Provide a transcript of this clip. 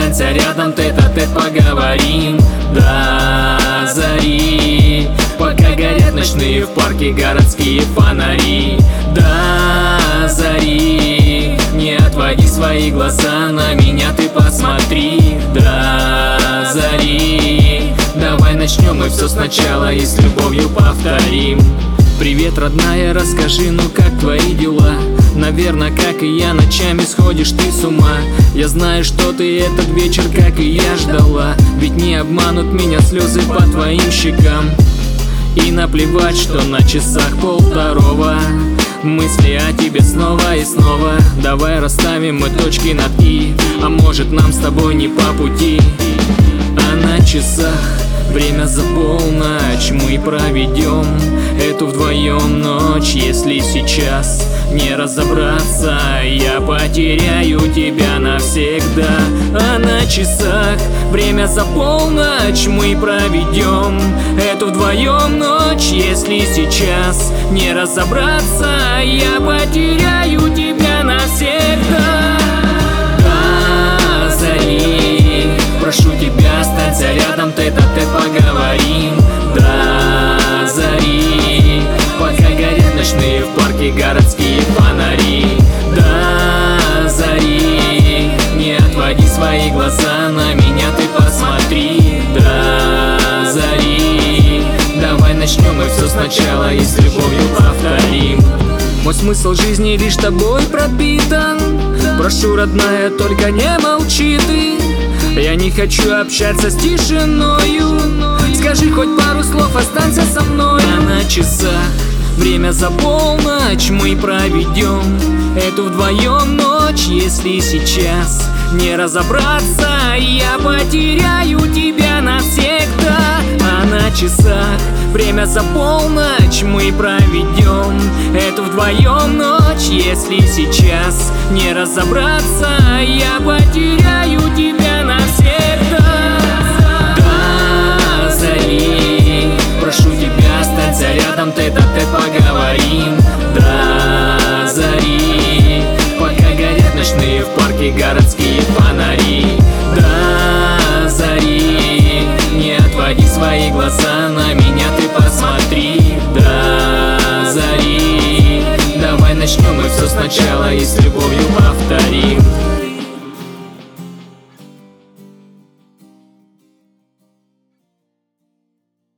останься рядом, тет-а-тет поговорим до зари, пока горят ночные в парке городские фонари. До зари, не отводи свои глаза, на меня ты посмотри. До зари, давай начнем мы все сначала и с любовью повторим. Привет, родная, расскажи, ну как твои дела? Наверное, как и я, ночами сходишь ты с ума. Я знаю, что ты этот вечер, как и я, ждала. Ведь не обманут меня слезы по твоим щекам. И наплевать, что на часах 1:30. Мысли о тебе снова и снова. Давай расставим мы точки над «и», а может нам с тобой не по пути. А на часах время за полночь, мы проведем эту вдвоем ночь. Если сейчас не разобраться, я потеряю тебя навсегда. А на часах время за полночь, мы проведем эту вдвоем ночь. Если сейчас не разобраться, я потеряю тебя навсегда. До зари, прошу тебя, останься рядом, тет-а-тет поговорим до зари, пока горят ночные в парке городские фонари. До зари, не отводи свои глаза, на меня ты посмотри. До зари, давай начнем мы все сначала и с любовью повторим. Мой смысл жизни лишь тобой пропитан. Прошу, родная, только не молчи ты. Я не хочу общаться с тишиною. Скажи хоть пару слов, останься со мной. А на часах время за полночь, мы проведем эту вдвоем ночь. Если сейчас не разобраться, я потеряю тебя навсегда. А на часах время за полночь, мы проведем эту вдвоем ночь. Если сейчас не разобраться, я потеряю тебя навсегда. До зари, прошу тебя, останься рядом, тет-а-тет поговорим до зари, пока горят ночные в парке городские фонари. До зари, не отводи свои глаза, на меня ты посмотри. До зари, давай начнем мы все сначала и с любовью повторим.